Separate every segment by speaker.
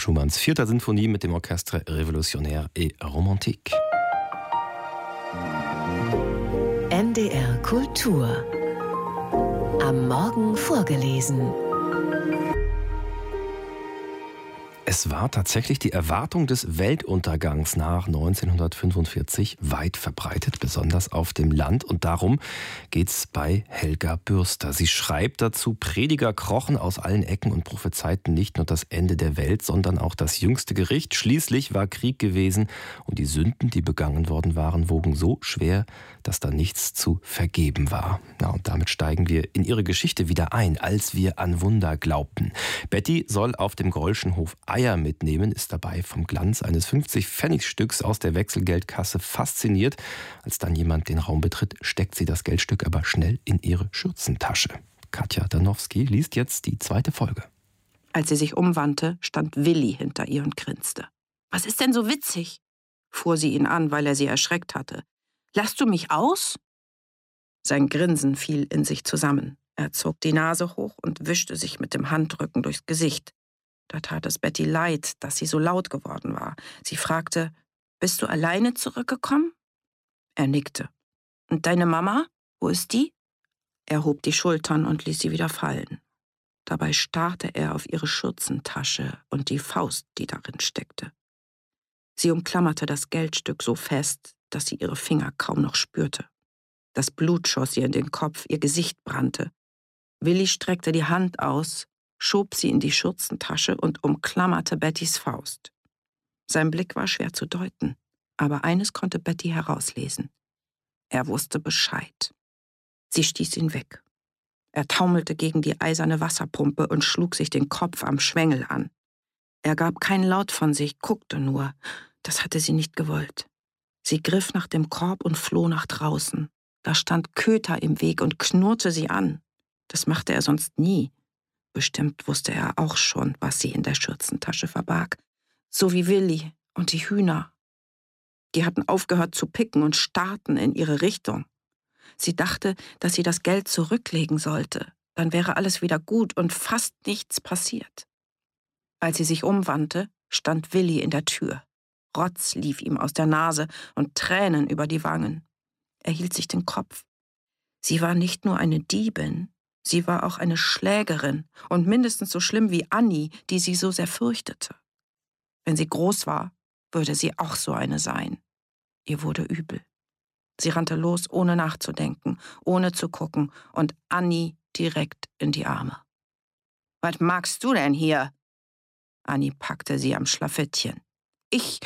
Speaker 1: Schumanns 4. Sinfonie mit dem Orchestre Révolutionnaire et Romantique.
Speaker 2: NDR Kultur. Am Morgen vorgelesen.
Speaker 1: Es war tatsächlich die Erwartung des Weltuntergangs nach 1945 weit verbreitet, besonders auf dem Land. Und darum geht's bei Helga Bürster. Sie schreibt dazu, Prediger krochen aus allen Ecken und prophezeiten nicht nur das Ende der Welt, sondern auch das jüngste Gericht. Schließlich war Krieg gewesen und die Sünden, die begangen worden waren, wogen so schwer, dass da nichts zu vergeben war. Na, und damit steigen wir in ihre Geschichte wieder ein, als wir an Wunder glaubten. Betty soll auf dem Grollschen Hof Eier mitnehmen, ist dabei vom Glanz eines 50-Pfennig-Stücks aus der Wechselgeldkasse fasziniert. Als dann jemand den Raum betritt, steckt sie das Geldstück aber schnell in ihre Schürzentasche. Katja Danowski liest jetzt die 2. Folge.
Speaker 3: Als sie sich umwandte, stand Willi hinter ihr und grinste. »Was ist denn so witzig?« fuhr sie ihn an, weil er sie erschreckt hatte. »Lass du mich aus?« Sein Grinsen fiel in sich zusammen. Er zog die Nase hoch und wischte sich mit dem Handrücken durchs Gesicht. Da tat es Betty leid, dass sie so laut geworden war. Sie fragte, »Bist du alleine zurückgekommen?« Er nickte. »Und deine Mama? Wo ist die?« Er hob die Schultern und ließ sie wieder fallen. Dabei starrte er auf ihre Schürzentasche und die Faust, die darin steckte. Sie umklammerte das Geldstück so fest, dass sie ihre Finger kaum noch spürte. Das Blut schoss ihr in den Kopf, ihr Gesicht brannte. Willi streckte die Hand aus, schob sie in die Schürzentasche und umklammerte Bettys Faust. Sein Blick war schwer zu deuten, aber eines konnte Betty herauslesen. Er wusste Bescheid. Sie stieß ihn weg. Er taumelte gegen die eiserne Wasserpumpe und schlug sich den Kopf am Schwengel an. Er gab keinen Laut von sich, guckte nur. Das hatte sie nicht gewollt. Sie griff nach dem Korb und floh nach draußen. Da stand Köter im Weg und knurrte sie an. Das machte er sonst nie. Bestimmt wusste er auch schon, was sie in der Schürzentasche verbarg. So wie Willi und die Hühner. Die hatten aufgehört zu picken und starrten in ihre Richtung. Sie dachte, dass sie das Geld zurücklegen sollte. Dann wäre alles wieder gut und fast nichts passiert. Als sie sich umwandte, stand Willi in der Tür. Rotz lief ihm aus der Nase und Tränen über die Wangen. Er hielt sich den Kopf. Sie war nicht nur eine Diebin, sie war auch eine Schlägerin und mindestens so schlimm wie Annie, die sie so sehr fürchtete. Wenn sie groß war, würde sie auch so eine sein. Ihr wurde übel. Sie rannte los, ohne nachzudenken, ohne zu gucken und Annie direkt in die Arme. »Was magst du denn hier?« Annie packte sie am Schlafittchen. »Ich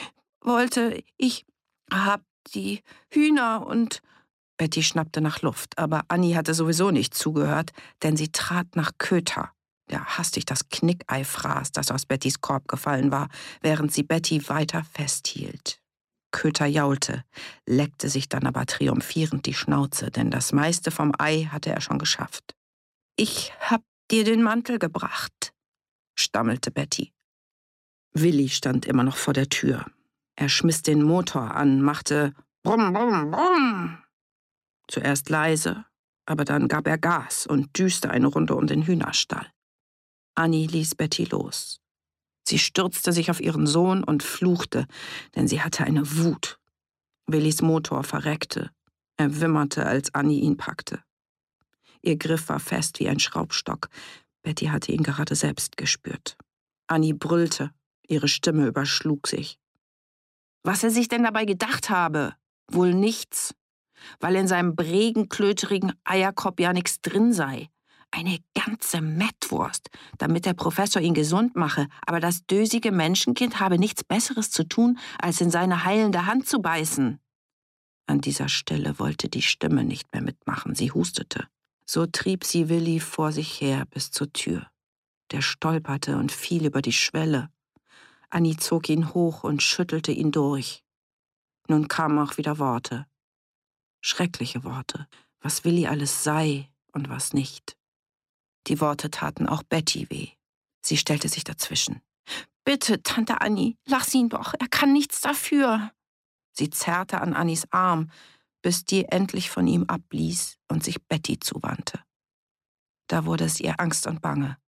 Speaker 3: hab die Hühner und...« Betty schnappte nach Luft, aber Annie hatte sowieso nicht zugehört, denn sie trat nach Köter, der hastig das Knickei fraß, das aus Bettys Korb gefallen war, während sie Betty weiter festhielt. Köter jaulte, leckte sich dann aber triumphierend die Schnauze, denn das meiste vom Ei hatte er schon geschafft. »Ich hab dir den Mantel gebracht«, stammelte Betty. Willi stand immer noch vor der Tür. Er schmiss den Motor an, machte Brumm, Brumm, Brumm. Zuerst leise, aber dann gab er Gas und düste eine Runde um den Hühnerstall. Annie ließ Betty los. Sie stürzte sich auf ihren Sohn und fluchte, denn sie hatte eine Wut. Willis Motor verreckte. Er wimmerte, als Annie ihn packte. Ihr Griff war fest wie ein Schraubstock. Betty hatte ihn gerade selbst gespürt. Annie brüllte. Ihre Stimme überschlug sich. Was er sich denn dabei gedacht habe? Wohl nichts. Weil in seinem bregenklöterigen Eierkorb ja nichts drin sei. Eine ganze Mettwurst, damit der Professor ihn gesund mache, aber das dösige Menschenkind habe nichts Besseres zu tun, als in seine heilende Hand zu beißen. An dieser Stelle wollte die Stimme nicht mehr mitmachen, sie hustete. So trieb sie Willi vor sich her bis zur Tür. Der stolperte und fiel über die Schwelle. Annie zog ihn hoch und schüttelte ihn durch. Nun kamen auch wieder Worte. Schreckliche Worte, was Willi alles sei und was nicht. Die Worte taten auch Betty weh. Sie stellte sich dazwischen. »Bitte, Tante Annie, lass ihn doch, er kann nichts dafür.« Sie zerrte an Annies Arm, bis die endlich von ihm abließ und sich Betty zuwandte. Da wurde es ihr Angst und Bange.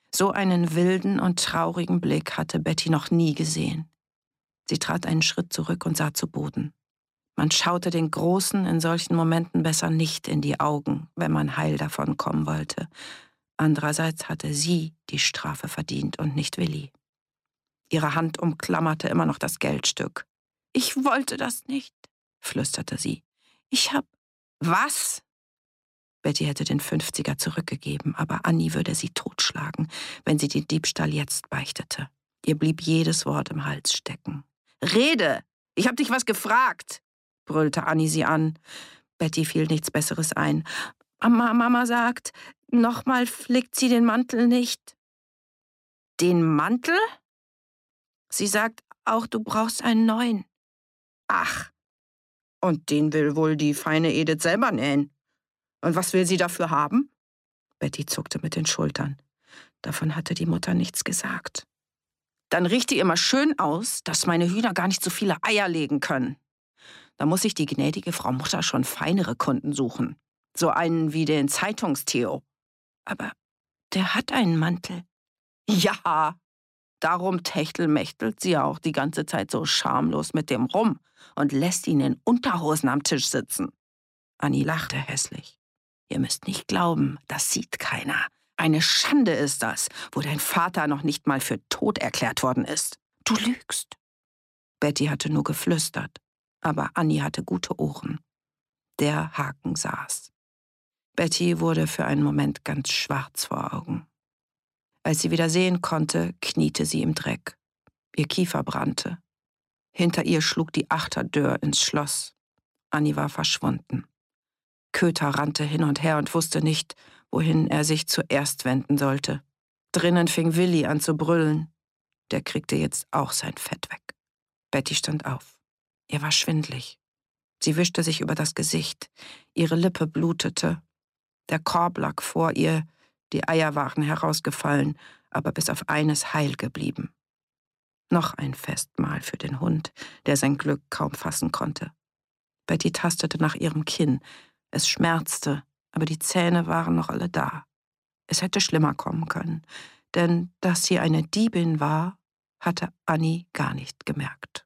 Speaker 3: So einen wilden und traurigen Blick hatte Betty noch nie gesehen. Sie trat einen Schritt zurück und sah zu Boden. Man schaute den Großen in solchen Momenten besser nicht in die Augen, wenn man heil davon kommen wollte. Andererseits hatte sie die Strafe verdient und nicht Willi. Ihre Hand umklammerte immer noch das Geldstück. »Ich wollte das nicht«, flüsterte sie. »Ich hab...« »Was?« Betty hätte den 50er zurückgegeben, aber Annie würde sie totschlagen, wenn sie den Diebstahl jetzt beichtete. Ihr blieb jedes Wort im Hals stecken. »Rede! Ich hab dich was gefragt«, brüllte Annie sie an. Betty fiel nichts Besseres ein. »Mama sagt, nochmal flickt sie den Mantel nicht.« »Den Mantel?« »Sie sagt auch, du brauchst einen neuen.« »Ach, und den will wohl die feine Edith selber nähen. Und was will sie dafür haben?« Betty zuckte mit den Schultern. Davon hatte die Mutter nichts gesagt. »Dann richte ihr mal schön aus, dass meine Hühner gar nicht so viele Eier legen können. Da muss sich die gnädige Frau Mutter schon feinere Kunden suchen. So einen wie den Zeitungstheo.« »Aber der hat einen Mantel.« »Ja, darum techtelmächtelt sie auch die ganze Zeit so schamlos mit dem rum und lässt ihn in Unterhosen am Tisch sitzen.« Annie lachte hässlich. »Ihr müsst nicht glauben, das sieht keiner. Eine Schande ist das, wo dein Vater noch nicht mal für tot erklärt worden ist. Du lügst.« Betty hatte nur geflüstert, aber Annie hatte gute Ohren. Der Haken saß. Betty wurde für einen Moment ganz schwarz vor Augen. Als sie wieder sehen konnte, kniete sie im Dreck. Ihr Kiefer brannte. Hinter ihr schlug die Achterdör ins Schloss. Annie war verschwunden. Köter rannte hin und her und wusste nicht, wohin er sich zuerst wenden sollte. Drinnen fing Willi an zu brüllen. Der kriegte jetzt auch sein Fett weg. Betty stand auf. Ihr war schwindlig. Sie wischte sich über das Gesicht. Ihre Lippe blutete. Der Korb lag vor ihr. Die Eier waren herausgefallen, aber bis auf eines heil geblieben. Noch ein Festmahl für den Hund, der sein Glück kaum fassen konnte. Betty tastete nach ihrem Kinn. Es schmerzte, aber die Zähne waren noch alle da. Es hätte schlimmer kommen können, denn dass sie eine Diebin war, hatte Annie gar nicht gemerkt.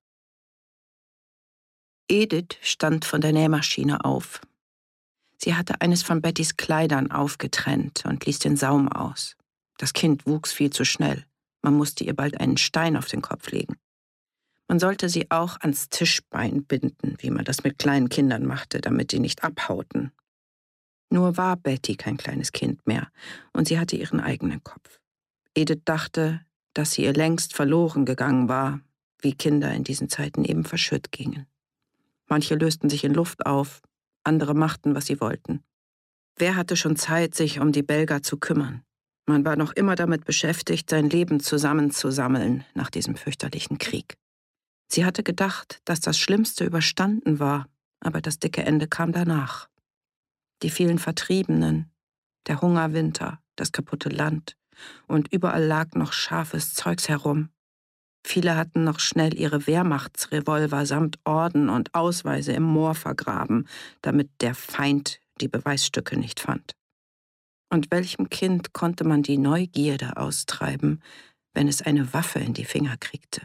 Speaker 3: Edith stand von der Nähmaschine auf. Sie hatte eines von Bettys Kleidern aufgetrennt und ließ den Saum aus. Das Kind wuchs viel zu schnell. Man musste ihr bald einen Stein auf den Kopf legen. Man sollte sie auch ans Tischbein binden, wie man das mit kleinen Kindern machte, damit sie nicht abhauten. Nur war Betty kein kleines Kind mehr und sie hatte ihren eigenen Kopf. Edith dachte, dass sie ihr längst verloren gegangen war, wie Kinder in diesen Zeiten eben verschütt gingen. Manche lösten sich in Luft auf, andere machten, was sie wollten. Wer hatte schon Zeit, sich um die Belger zu kümmern? Man war noch immer damit beschäftigt, sein Leben zusammenzusammeln nach diesem fürchterlichen Krieg. Sie hatte gedacht, dass das Schlimmste überstanden war, aber das dicke Ende kam danach. Die vielen Vertriebenen, der Hungerwinter, das kaputte Land und überall lag noch scharfes Zeugs herum. Viele hatten noch schnell ihre Wehrmachtsrevolver samt Orden und Ausweise im Moor vergraben, damit der Feind die Beweisstücke nicht fand. Und welchem Kind konnte man die Neugierde austreiben, wenn es eine Waffe in die Finger kriegte?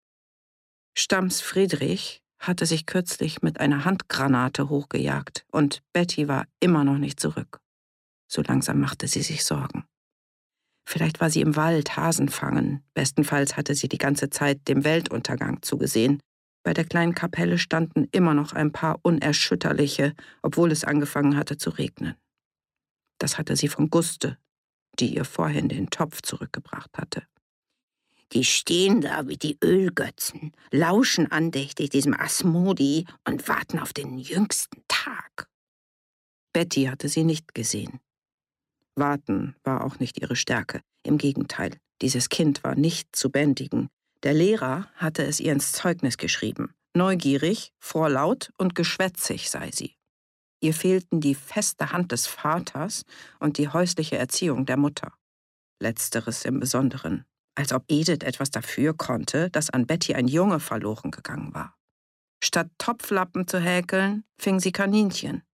Speaker 3: Stamms Friedrich hatte sich kürzlich mit einer Handgranate hochgejagt und Betty war immer noch nicht zurück. So langsam machte sie sich Sorgen. Vielleicht war sie im Wald Hasen fangen, bestenfalls hatte sie die ganze Zeit dem Weltuntergang zugesehen. Bei der kleinen Kapelle standen immer noch ein paar unerschütterliche, obwohl es angefangen hatte zu regnen. Das hatte sie von Guste, die ihr vorhin den Topf zurückgebracht hatte. Die stehen da wie die Ölgötzen, lauschen andächtig diesem Asmodi und warten auf den jüngsten Tag. Betty hatte sie nicht gesehen. Warten war auch nicht ihre Stärke. Im Gegenteil, dieses Kind war nicht zu bändigen. Der Lehrer hatte es ihr ins Zeugnis geschrieben. Neugierig, vorlaut und geschwätzig sei sie. Ihr fehlten die feste Hand des Vaters und die häusliche Erziehung der Mutter. Letzteres im Besonderen. Als ob Edith etwas dafür konnte, dass an Betty ein Junge verloren gegangen war. Statt Topflappen zu häkeln, fing sie Kaninchen.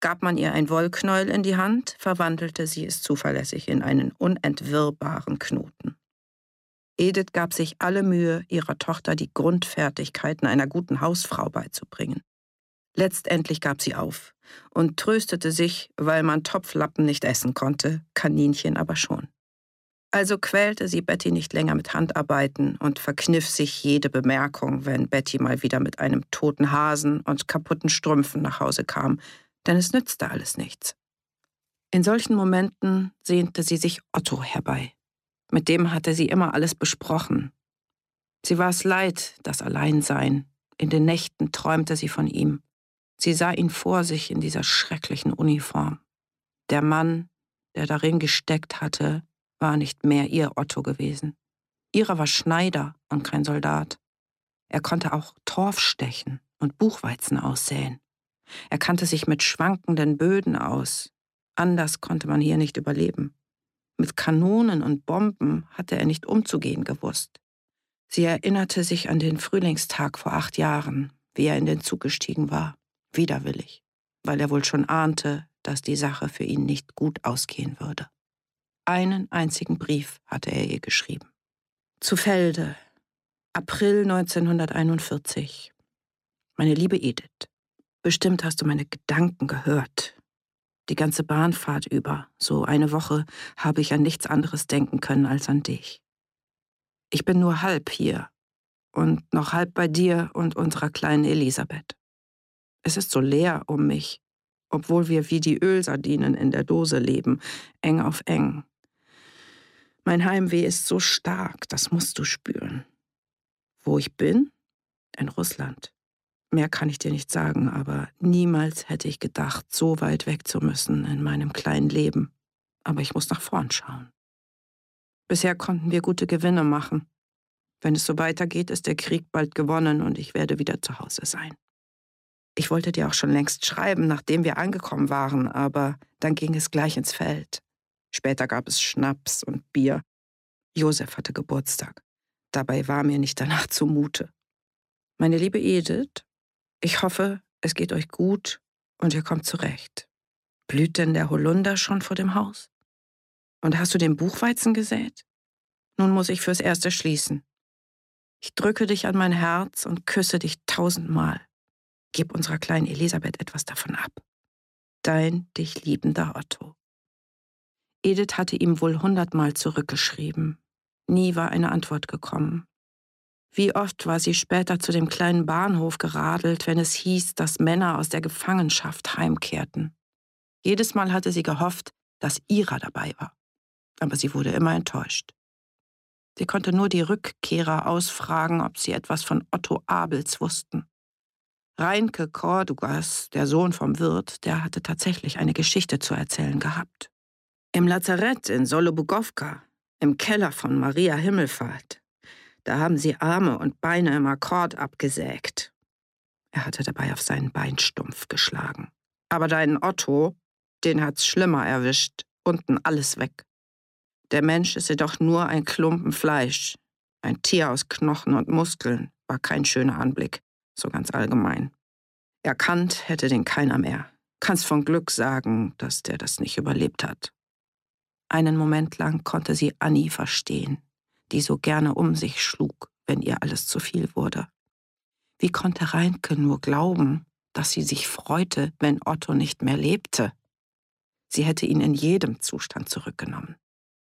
Speaker 3: Gab man ihr ein Wollknäuel in die Hand, verwandelte sie es zuverlässig in einen unentwirrbaren Knoten. Edith gab sich alle Mühe, ihrer Tochter die Grundfertigkeiten einer guten Hausfrau beizubringen. Letztendlich gab sie auf und tröstete sich, weil man Topflappen nicht essen konnte, Kaninchen aber schon. Also quälte sie Betty nicht länger mit Handarbeiten und verkniff sich jede Bemerkung, wenn Betty mal wieder mit einem toten Hasen und kaputten Strümpfen nach Hause kam, denn es nützte alles nichts. In solchen Momenten sehnte sie sich Otto herbei. Mit dem hatte sie immer alles besprochen. Sie war es leid, das Alleinsein. In den Nächten träumte sie von ihm. Sie sah ihn vor sich in dieser schrecklichen Uniform. Der Mann, der darin gesteckt hatte, war nicht mehr ihr Otto gewesen. Ihrer war Schneider und kein Soldat. Er konnte auch Torf stechen und Buchweizen aussäen. Er kannte sich mit schwankenden Böden aus. Anders konnte man hier nicht überleben. Mit Kanonen und Bomben hatte er nicht umzugehen gewusst. Sie erinnerte sich an den Frühlingstag vor 8 Jahren, wie er in den Zug gestiegen war, widerwillig, weil er wohl schon ahnte, dass die Sache für ihn nicht gut ausgehen würde. Einen einzigen Brief hatte er ihr geschrieben. Zu Felde, April 1941. Meine liebe Edith, bestimmt hast du meine Gedanken gehört. Die ganze Bahnfahrt über, so eine Woche, habe ich an nichts anderes denken können als an dich. Ich bin nur halb hier und noch halb bei dir und unserer kleinen Elisabeth. Es ist so leer um mich, obwohl wir wie die Ölsardinen in der Dose leben, eng auf eng. Mein Heimweh ist so stark, das musst du spüren. Wo ich bin? In Russland. Mehr kann ich dir nicht sagen, aber niemals hätte ich gedacht, so weit weg zu müssen in meinem kleinen Leben. Aber ich muss nach vorn schauen. Bisher konnten wir gute Gewinne machen. Wenn es so weitergeht, ist der Krieg bald gewonnen und ich werde wieder zu Hause sein. Ich wollte dir auch schon längst schreiben, nachdem wir angekommen waren, aber dann ging es gleich ins Feld. Später gab es Schnaps und Bier. Josef hatte Geburtstag. Dabei war mir nicht danach zumute. Meine liebe Edith, ich hoffe, es geht euch gut und ihr kommt zurecht. Blüht denn der Holunder schon vor dem Haus? Und hast du den Buchweizen gesät? Nun muss ich fürs Erste schließen. Ich drücke dich an mein Herz und küsse dich 1000-mal. Gib unserer kleinen Elisabeth etwas davon ab. Dein dich liebender Otto. Edith hatte ihm wohl 100-mal zurückgeschrieben. Nie war eine Antwort gekommen. Wie oft war sie später zu dem kleinen Bahnhof geradelt, wenn es hieß, dass Männer aus der Gefangenschaft heimkehrten. Jedes Mal hatte sie gehofft, dass Ira dabei war. Aber sie wurde immer enttäuscht. Sie konnte nur die Rückkehrer ausfragen, ob sie etwas von Otto Abels wussten. Reinke Cordugas, der Sohn vom Wirt, der hatte tatsächlich eine Geschichte zu erzählen gehabt. Im Lazarett in Solobugowka, im Keller von Maria Himmelfahrt, da haben sie Arme und Beine im Akkord abgesägt. Er hatte dabei auf seinen Beinstumpf geschlagen. Aber deinen Otto, den hat's schlimmer erwischt, unten alles weg. Der Mensch ist jedoch nur ein Klumpen Fleisch. Ein Tier aus Knochen und Muskeln war kein schöner Anblick, so ganz allgemein. Erkannt hätte den keiner mehr. Kannst von Glück sagen, dass der das nicht überlebt hat. Einen Moment lang konnte sie Annie verstehen, die so gerne um sich schlug, wenn ihr alles zu viel wurde. Wie konnte Reinke nur glauben, dass sie sich freute, wenn Otto nicht mehr lebte? Sie hätte ihn in jedem Zustand zurückgenommen.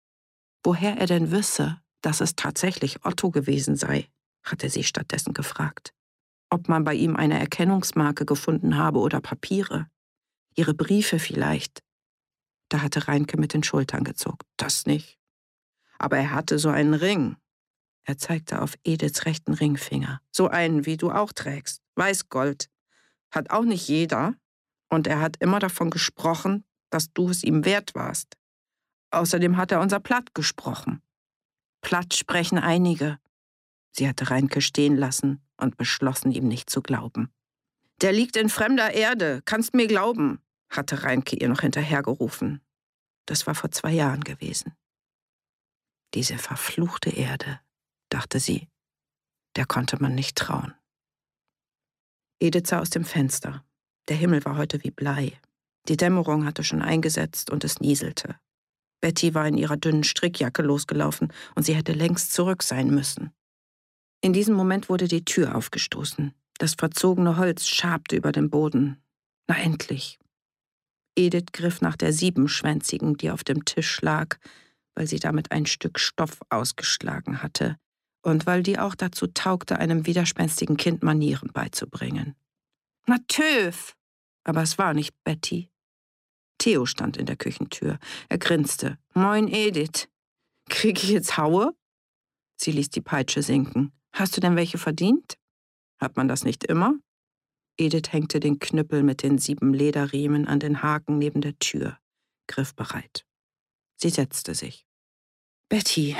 Speaker 3: Woher er denn wisse, dass es tatsächlich Otto gewesen sei, hatte sie stattdessen gefragt. Ob man bei ihm eine Erkennungsmarke gefunden habe oder Papiere. Ihre Briefe vielleicht. Da hatte Reinke mit den Schultern gezuckt. Das nicht. Aber er hatte so einen Ring. Er zeigte auf Ediths rechten Ringfinger. So einen, wie du auch trägst. Weißgold. Hat auch nicht jeder. Und er hat immer davon gesprochen, dass du es ihm wert warst. Außerdem hat er unser Platt gesprochen. Platt sprechen einige. Sie hatte Reinke stehen lassen und beschlossen, ihm nicht zu glauben. Der liegt in fremder Erde, kannst mir glauben, hatte Reinke ihr noch hinterhergerufen. Das war vor 2 Jahren gewesen. Diese verfluchte Erde, dachte sie, der konnte man nicht trauen. Edith sah aus dem Fenster. Der Himmel war heute wie Blei. Die Dämmerung hatte schon eingesetzt und es nieselte. Betty war in ihrer dünnen Strickjacke losgelaufen und sie hätte längst zurück sein müssen. In diesem Moment wurde die Tür aufgestoßen. Das verzogene Holz schabte über den Boden. Na endlich. Edith griff nach der siebenschwänzigen, die auf dem Tisch lag, weil sie damit ein Stück Stoff ausgeschlagen hatte und weil die auch dazu taugte, einem widerspenstigen Kind Manieren beizubringen. Na Töf! Aber es war nicht Betty. Theo stand in der Küchentür. Er grinste. Moin, Edith. Krieg ich jetzt Haue? Sie ließ die Peitsche sinken. Hast du denn welche verdient? Hat man das nicht immer? Edith hängte den Knüppel mit den 7 Lederriemen an den Haken neben der Tür, griffbereit. Sie setzte sich. Betty,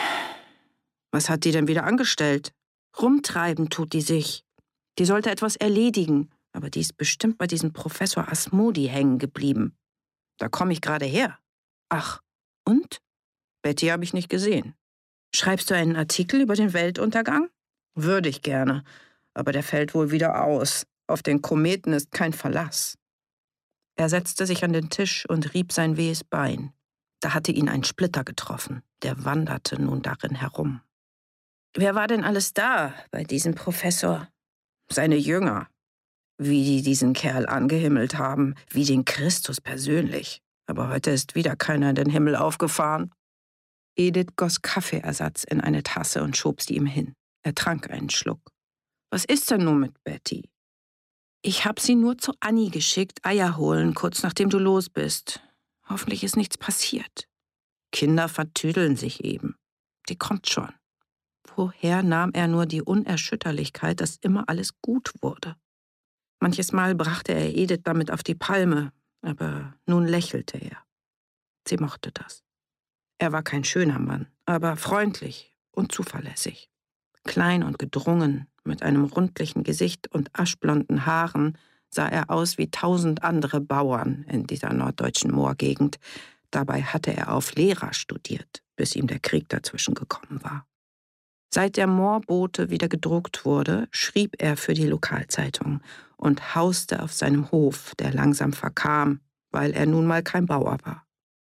Speaker 3: was hat die denn wieder angestellt? Rumtreiben tut die sich. Die sollte etwas erledigen, aber die ist bestimmt bei diesem Professor Asmodi hängen geblieben. Da komme ich gerade her. Ach, und? Betty habe ich nicht gesehen. Schreibst du einen Artikel über den Weltuntergang? Würde ich gerne, aber der fällt wohl wieder aus. Auf den Kometen ist kein Verlass. Er setzte sich an den Tisch und rieb sein wehes Bein. Da hatte ihn ein Splitter getroffen. Der wanderte nun darin herum. Wer war denn alles da bei diesem Professor? Seine Jünger. Wie die diesen Kerl angehimmelt haben, wie den Christus persönlich. Aber heute ist wieder keiner in den Himmel aufgefahren. Edith goss Kaffeeersatz in eine Tasse und schob sie ihm hin. Er trank einen Schluck. Was ist denn nun mit Betty? Ich hab sie nur zu Anni geschickt, Eier holen, kurz nachdem du los bist. Hoffentlich ist nichts passiert. Kinder vertüdeln sich eben. Die kommt schon. Woher nahm er nur die Unerschütterlichkeit, dass immer alles gut wurde? Manches Mal brachte er Edith damit auf die Palme, aber nun lächelte er. Sie mochte das. Er war kein schöner Mann, aber freundlich und zuverlässig. Klein und gedrungen, mit einem rundlichen Gesicht und aschblonden Haaren, sah er aus wie 1000 andere Bauern in dieser norddeutschen Moorgegend. Dabei hatte er auf Lehrer studiert, bis ihm der Krieg dazwischen gekommen war. Seit der Moorbote wieder gedruckt wurde, schrieb er für die Lokalzeitung und hauste auf seinem Hof, der langsam verkam, weil er nun mal kein Bauer war.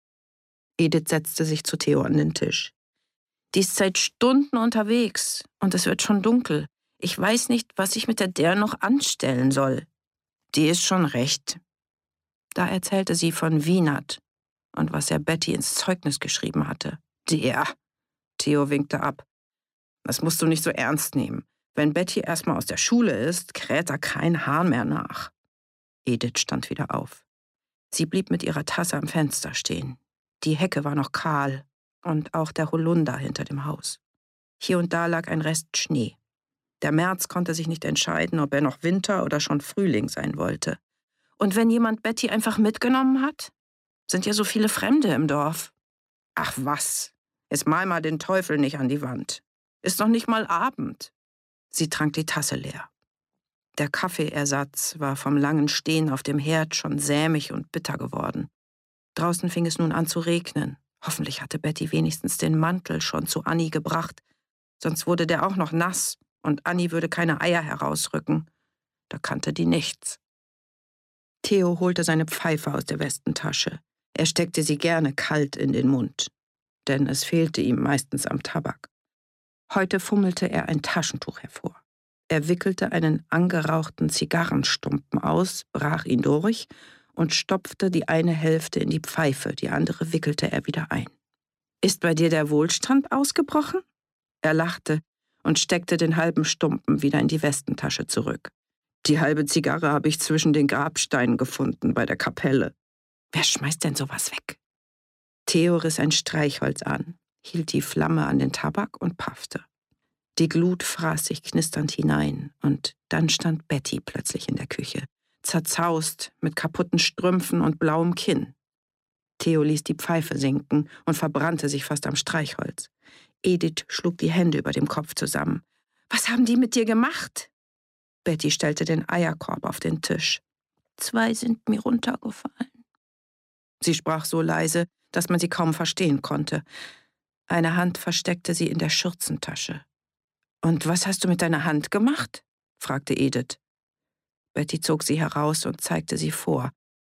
Speaker 3: Edith setzte sich zu Theo an den Tisch. Die ist seit Stunden unterwegs und es wird schon dunkel. Ich weiß nicht, was ich mit der noch anstellen soll. Die ist schon recht. Da erzählte sie von Wienert und was er Betty ins Zeugnis geschrieben hatte. Der, Theo winkte ab. Das musst du nicht so ernst nehmen. Wenn Betty erstmal aus der Schule ist, kräht da kein Hahn mehr nach. Edith stand wieder auf. Sie blieb mit ihrer Tasse am Fenster stehen. Die Hecke war noch kahl und auch der Holunder hinter dem Haus. Hier und da lag ein Rest Schnee. Der März konnte sich nicht entscheiden, ob er noch Winter oder schon Frühling sein wollte. Und wenn jemand Betty einfach mitgenommen hat? Sind ja so viele Fremde im Dorf. Ach was, jetzt mal mal den Teufel nicht an die Wand. Ist noch nicht mal Abend. Sie trank die Tasse leer. Der Kaffeeersatz war vom langen Stehen auf dem Herd schon sämig und bitter geworden. Draußen fing es nun an zu regnen. Hoffentlich hatte Betty wenigstens den Mantel schon zu Anni gebracht. Sonst wurde der auch noch nass und Anni würde keine Eier herausrücken. Da kannte die nichts. Theo holte seine Pfeife aus der Westentasche. Er steckte sie gerne kalt in den Mund, denn es fehlte ihm meistens am Tabak. Heute fummelte er ein Taschentuch hervor. Er wickelte einen angerauchten Zigarrenstumpen aus, brach ihn durch und stopfte die eine Hälfte in die Pfeife, die andere wickelte er wieder ein. »Ist bei dir der Wohlstand ausgebrochen?« Er lachte und steckte den halben Stumpen wieder in die Westentasche zurück. »Die halbe Zigarre habe ich zwischen den Grabsteinen gefunden, bei der Kapelle.« »Wer schmeißt denn sowas weg?« Theo riss ein Streichholz an, hielt die Flamme an den Tabak und paffte. Die Glut fraß sich knisternd hinein und dann stand Betty plötzlich in der Küche, zerzaust, mit kaputten Strümpfen und blauem Kinn. Theo ließ die Pfeife sinken und verbrannte sich fast am Streichholz. Edith schlug die Hände über dem Kopf zusammen. »Was haben die mit dir gemacht?« Betty stellte den Eierkorb auf den Tisch. »2 sind mir runtergefallen.« Sie sprach so leise, dass man sie kaum verstehen konnte. Eine Hand versteckte sie in der Schürzentasche. »Und was hast du mit deiner Hand gemacht?« fragte Edith. Betty zog sie heraus und zeigte sie vor.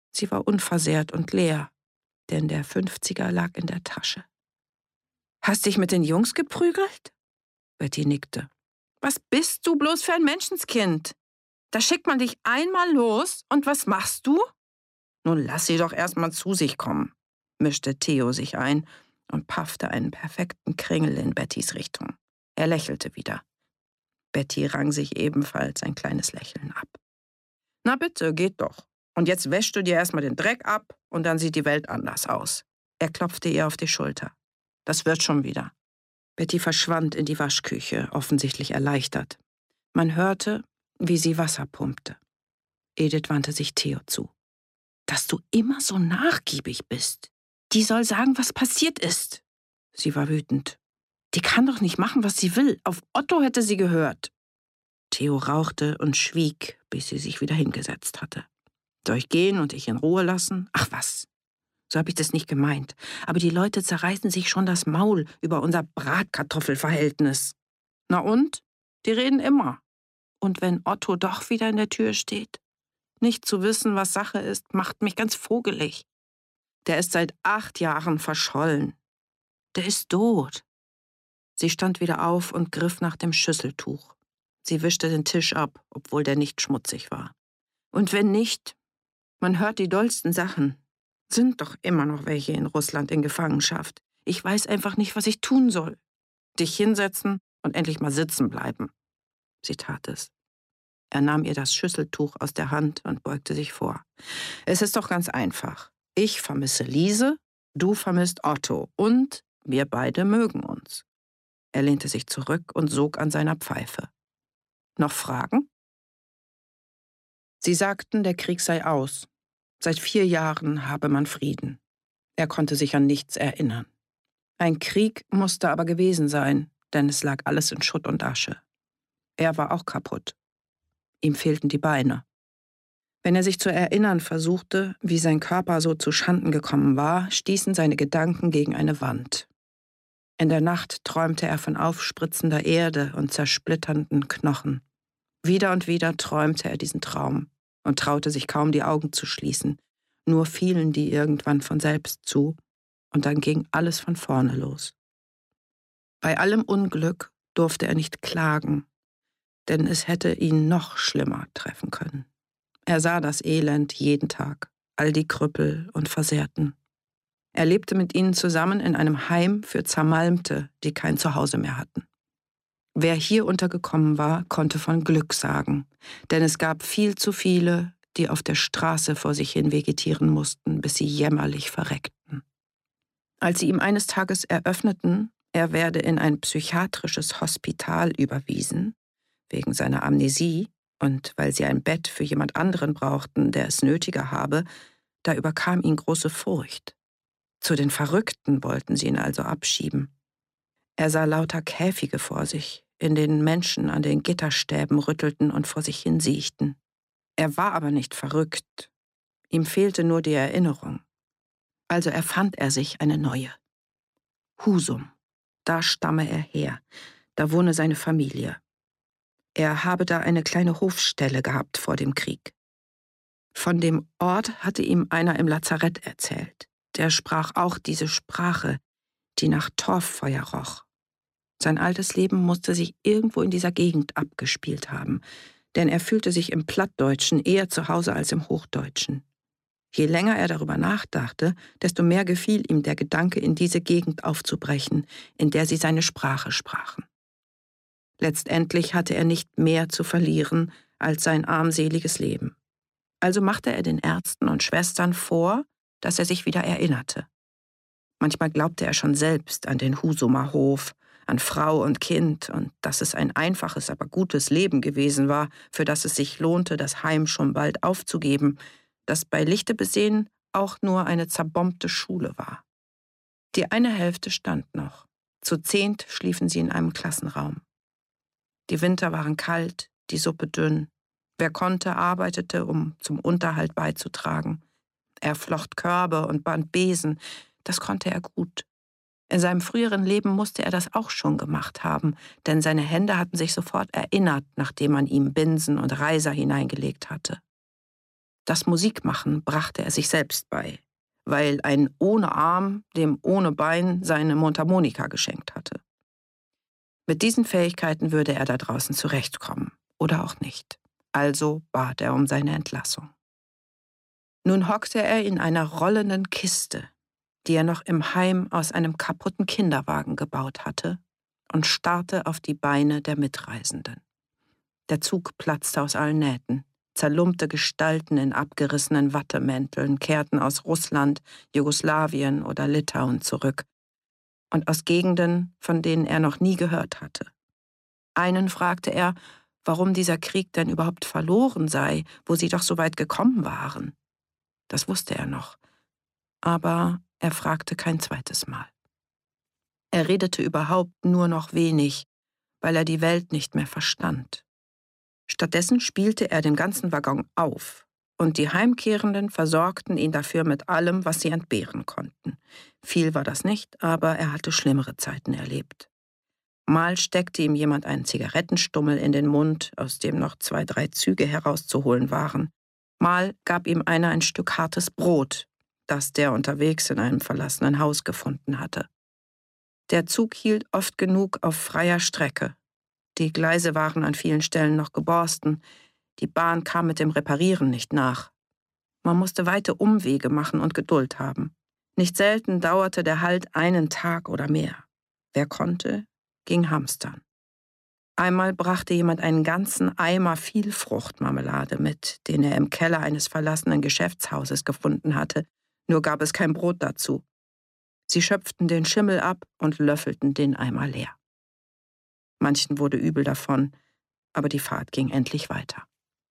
Speaker 3: Sie war unversehrt und leer, denn der 50er lag in der Tasche. »Hast dich mit den Jungs geprügelt?« Betty nickte. »Was bist du bloß für ein Menschenskind? Da schickt man dich einmal los und was machst du?« »Nun lass sie doch erst mal zu sich kommen«, mischte Theo sich ein und paffte einen perfekten Kringel in Bettys Richtung. Er lächelte wieder. Betty rang sich ebenfalls ein kleines Lächeln ab. »Na bitte, geht doch. Und jetzt wäschst du dir erstmal den Dreck ab und dann sieht die Welt anders aus.« Er klopfte ihr auf die Schulter. »Das wird schon wieder.« Betty verschwand in die Waschküche, offensichtlich erleichtert. Man hörte, wie sie Wasser pumpte. Edith wandte sich Theo zu. »Dass du immer so nachgiebig bist. Die soll sagen, was passiert ist.« Sie war wütend. »Die kann doch nicht machen, was sie will. Auf Otto hätte sie gehört.« Theo rauchte und schwieg, bis sie sich wieder hingesetzt hatte. »Soll ich gehen und dich in Ruhe lassen? Ach was, so habe ich das nicht gemeint. Aber die Leute zerreißen sich schon das Maul über unser Bratkartoffelverhältnis. Na und? Die reden immer. Und wenn Otto doch wieder in der Tür steht? Nicht zu wissen, was Sache ist, macht mich ganz vogelig. Der ist seit 8 Jahren verschollen. Der ist tot.« Sie stand wieder auf und griff nach dem Schüsseltuch. Sie wischte den Tisch ab, obwohl der nicht schmutzig war. Und wenn nicht, man hört die dollsten Sachen. Sind doch immer noch welche in Russland in Gefangenschaft. Ich weiß einfach nicht, was ich tun soll. Dich hinsetzen und endlich mal sitzen bleiben. Sie tat es. Er nahm ihr das Schüsseltuch aus der Hand und beugte sich vor. Es ist doch ganz einfach. Ich vermisse Liese, du vermisst Otto und wir beide mögen uns. Er lehnte sich zurück und sog an seiner Pfeife. Noch Fragen? Sie sagten, der Krieg sei aus. Seit 4 Jahren habe man Frieden. Er konnte sich an nichts erinnern. Ein Krieg musste aber gewesen sein, denn es lag alles in Schutt und Asche. Er war auch kaputt. Ihm fehlten die Beine. Wenn er sich zu erinnern versuchte, wie sein Körper so zu Schanden gekommen war, stießen seine Gedanken gegen eine Wand. In der Nacht träumte er von aufspritzender Erde und zersplitternden Knochen. Wieder und wieder träumte er diesen Traum und traute sich kaum die Augen zu schließen. Nur fielen die irgendwann von selbst zu und dann ging alles von vorne los. Bei allem Unglück durfte er nicht klagen, denn es hätte ihn noch schlimmer treffen können. Er sah das Elend jeden Tag, all die Krüppel und Versehrten. Er lebte mit ihnen zusammen in einem Heim für Zermalmte, die kein Zuhause mehr hatten. Wer hier untergekommen war, konnte von Glück sagen, denn es gab viel zu viele, die auf der Straße vor sich hin vegetieren mussten, bis sie jämmerlich verreckten. Als sie ihm eines Tages eröffneten, er werde in ein psychiatrisches Hospital überwiesen, wegen seiner Amnesie und weil sie ein Bett für jemand anderen brauchten, der es nötiger habe, da überkam ihn große Furcht. Zu den Verrückten wollten sie ihn also abschieben. Er sah lauter Käfige vor sich, in denen Menschen an den Gitterstäben rüttelten und vor sich hin siechten. Er war aber nicht verrückt. Ihm fehlte nur die Erinnerung. Also erfand er sich eine neue. Husum, da stamme er her, da wohne seine Familie. Er habe da eine kleine Hofstelle gehabt vor dem Krieg. Von dem Ort hatte ihm einer im Lazarett erzählt. Der sprach auch diese Sprache, die nach Torffeuer roch. Sein altes Leben musste sich irgendwo in dieser Gegend abgespielt haben, denn er fühlte sich im Plattdeutschen eher zu Hause als im Hochdeutschen. Je länger er darüber nachdachte, desto mehr gefiel ihm der Gedanke, in diese Gegend aufzubrechen, in der sie seine Sprache sprachen. Letztendlich hatte er nicht mehr zu verlieren als sein armseliges Leben. Also machte er den Ärzten und Schwestern vor, dass er sich wieder erinnerte. Manchmal glaubte er schon selbst an den Husumer Hof, an Frau und Kind und dass es ein einfaches, aber gutes Leben gewesen war, für das es sich lohnte, das Heim schon bald aufzugeben, das bei Lichte besehen auch nur eine zerbombte Schule war. Die eine Hälfte stand noch. Zu 10 schliefen sie in einem Klassenraum. Die Winter waren kalt, die Suppe dünn. Wer konnte, arbeitete, um zum Unterhalt beizutragen. Er flocht Körbe und band Besen, das konnte er gut. In seinem früheren Leben musste er das auch schon gemacht haben, denn seine Hände hatten sich sofort erinnert, nachdem man ihm Binsen und Reiser hineingelegt hatte. Das Musikmachen brachte er sich selbst bei, weil ein ohne Arm dem ohne Bein seine Mundharmonika geschenkt hatte. Mit diesen Fähigkeiten würde er da draußen zurechtkommen, oder auch nicht. Also bat er um seine Entlassung. Nun hockte er in einer rollenden Kiste, die er noch im Heim aus einem kaputten Kinderwagen gebaut hatte, und starrte auf die Beine der Mitreisenden. Der Zug platzte aus allen Nähten. Zerlumpte Gestalten in abgerissenen Wattemänteln kehrten aus Russland, Jugoslawien oder Litauen zurück und aus Gegenden, von denen er noch nie gehört hatte. Einen fragte er, warum dieser Krieg denn überhaupt verloren sei, wo sie doch so weit gekommen waren. Das wusste er noch, aber er fragte kein zweites Mal. Er redete überhaupt nur noch wenig, weil er die Welt nicht mehr verstand. Stattdessen spielte er den ganzen Waggon auf, und die Heimkehrenden versorgten ihn dafür mit allem, was sie entbehren konnten. Viel war das nicht, aber er hatte schlimmere Zeiten erlebt. Mal steckte ihm jemand einen Zigarettenstummel in den Mund, aus dem noch 2, 3 Züge herauszuholen waren. Mal gab ihm einer ein Stück hartes Brot, das der unterwegs in einem verlassenen Haus gefunden hatte. Der Zug hielt oft genug auf freier Strecke. Die Gleise waren an vielen Stellen noch geborsten. Die Bahn kam mit dem Reparieren nicht nach. Man musste weite Umwege machen und Geduld haben. Nicht selten dauerte der Halt einen Tag oder mehr. Wer konnte, ging hamstern. Einmal brachte jemand einen ganzen Eimer Vielfruchtmarmelade mit, den er im Keller eines verlassenen Geschäftshauses gefunden hatte, nur gab es kein Brot dazu. Sie schöpften den Schimmel ab und löffelten den Eimer leer. Manchen wurde übel davon, aber die Fahrt ging endlich weiter.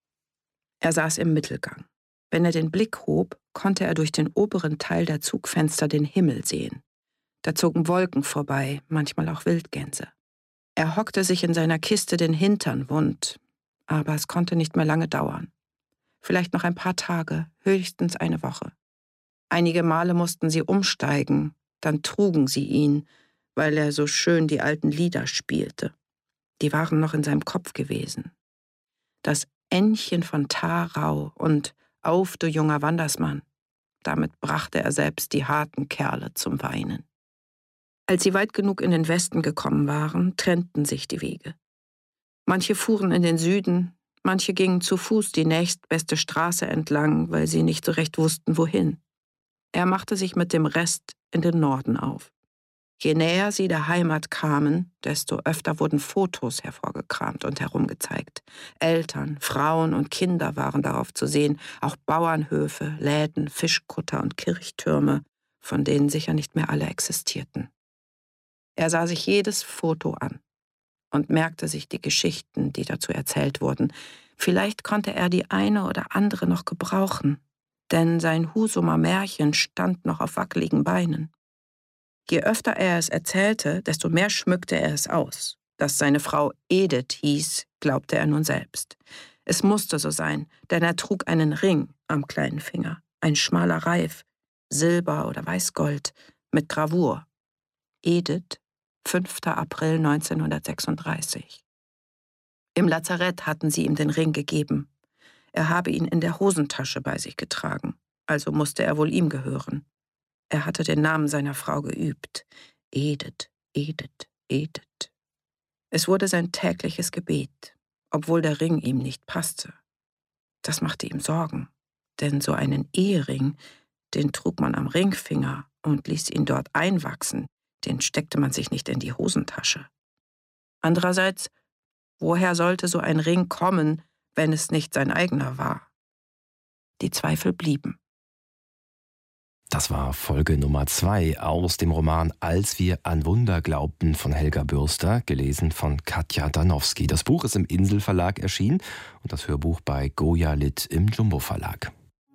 Speaker 3: Er saß im Mittelgang. Wenn er den Blick hob, konnte er durch den oberen Teil der Zugfenster den Himmel sehen. Da zogen Wolken vorbei, manchmal auch Wildgänse. Er hockte sich in seiner Kiste den Hintern wund, aber es konnte nicht mehr lange dauern. Vielleicht noch ein paar Tage, höchstens eine Woche. Einige Male mussten sie umsteigen, dann trugen sie ihn, weil er so schön die alten Lieder spielte. Die waren noch in seinem Kopf gewesen. Das Ännchen von Tharau und Auf, du junger Wandersmann. Damit brachte er selbst die harten Kerle zum Weinen. Als sie weit genug in den Westen gekommen waren, trennten sich die Wege. Manche fuhren in den Süden, manche gingen zu Fuß die nächstbeste Straße entlang, weil sie nicht so recht wussten, wohin. Er machte sich mit dem Rest in den Norden auf. Je näher sie der Heimat kamen, desto öfter wurden Fotos hervorgekramt und herumgezeigt. Eltern, Frauen und Kinder waren darauf zu sehen, auch Bauernhöfe, Läden, Fischkutter und Kirchtürme, von denen sicher nicht mehr alle existierten. Er sah sich jedes Foto an und merkte sich die Geschichten, die dazu erzählt wurden. Vielleicht konnte er die eine oder andere noch gebrauchen, denn sein Husumer Märchen stand noch auf wackeligen Beinen. Je öfter er es erzählte, desto mehr schmückte er es aus. Dass seine Frau Edith hieß, glaubte er nun selbst. Es musste so sein, denn er trug einen Ring am kleinen Finger, ein schmaler Reif, Silber oder Weißgold, mit Gravur. Edith, 5. April 1936. Im Lazarett hatten sie ihm den Ring gegeben. Er habe ihn in der Hosentasche bei sich getragen, also musste er wohl ihm gehören. Er hatte den Namen seiner Frau geübt. Edith, Edith, Edith. Es wurde sein tägliches Gebet, obwohl der Ring ihm nicht passte. Das machte ihm Sorgen, denn so einen Ehering, den trug man am Ringfinger und ließ ihn dort einwachsen, den steckte man sich nicht in die Hosentasche. Andererseits, woher sollte so ein Ring kommen, wenn es nicht sein eigener war? Die Zweifel blieben.
Speaker 1: Das war Folge Nummer 2 aus dem Roman Als wir an Wunder glaubten von Helga Bürster, gelesen von Katja Danowski. Das Buch ist im Insel Verlag erschienen und das Hörbuch bei Goya Lit im Jumbo Verlag.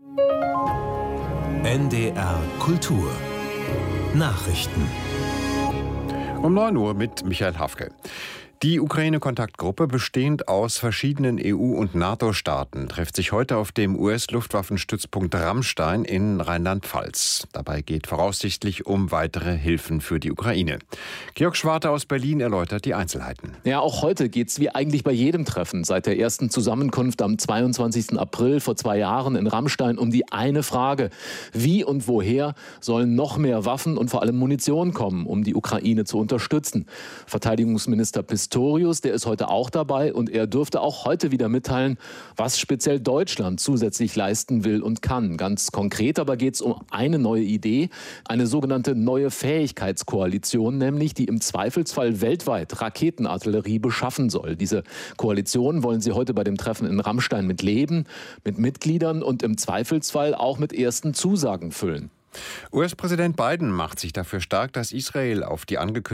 Speaker 4: NDR Kultur Nachrichten
Speaker 5: um 9 Uhr mit Michael Hafke. Die Ukraine-Kontaktgruppe, bestehend aus verschiedenen EU- und NATO-Staaten, trifft sich heute auf dem US-Luftwaffenstützpunkt Ramstein in Rheinland-Pfalz. Dabei geht voraussichtlich um weitere Hilfen für die Ukraine. Georg Schwarte aus Berlin erläutert die Einzelheiten.
Speaker 6: Ja, auch heute geht es wie eigentlich bei jedem Treffen seit der ersten Zusammenkunft am 22. April vor 2 Jahren in Ramstein um die eine Frage: Wie und woher sollen noch mehr Waffen und vor allem Munition kommen, um die Ukraine zu unterstützen? Verteidigungsminister Pistorius, der ist heute auch dabei, und er dürfte auch heute wieder mitteilen, was speziell Deutschland zusätzlich leisten will und kann. Ganz konkret aber geht es um eine neue Idee, eine sogenannte neue Fähigkeitskoalition, nämlich die im Zweifelsfall weltweit Raketenartillerie beschaffen soll. Diese Koalition wollen sie heute bei dem Treffen in Ramstein mit Leben, mit Mitgliedern und im Zweifelsfall auch mit ersten Zusagen füllen.
Speaker 5: US-Präsident Biden macht sich dafür stark, dass Israel auf die angekündigte